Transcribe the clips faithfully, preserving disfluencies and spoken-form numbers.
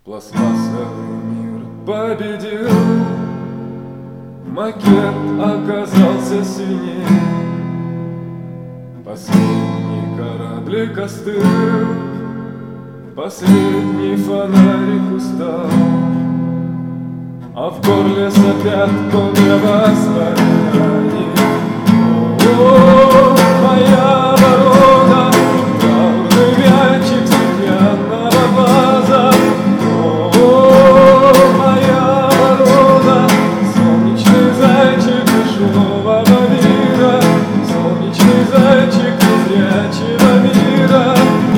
Пластмассовый мир победил, макет оказался сильнее. Последний кораблик остыл, последний фонарик устал, а в горле сопят комья воспоминаний. О, моя ворона, траурный мячик стеклянного глаза. О, моя ворона, солнечный зайчик дешевого мира, солнечный зайчик незрячего мира.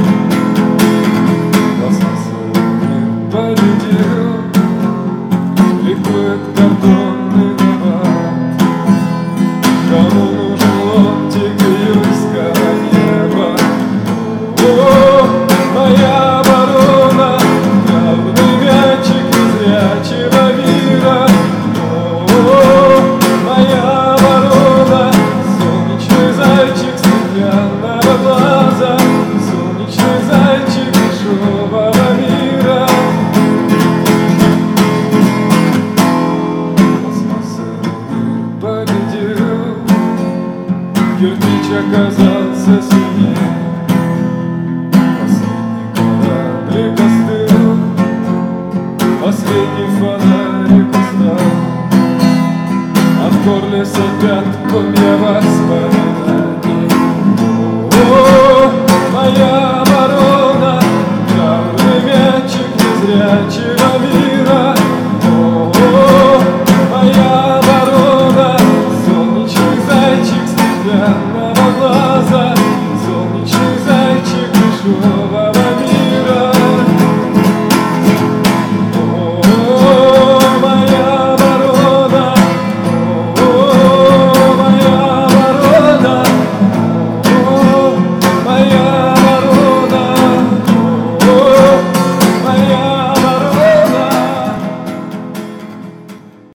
Пластмассовый мир победил, ликует картонный набат. Кому нужен ломтик июльского неба? О, моя ворона, траурный мячик незрячего мира. О, моя ворона, солнечный зайчик стеклянного глаза, солнечный зайчик дешевого мира. Победил, кирпич оказался сильнее. Последний кораблик остыл, последний фонарик устал, а в горле сопят комья воспоминаний. О, моя ворона, траурный мячик незрячего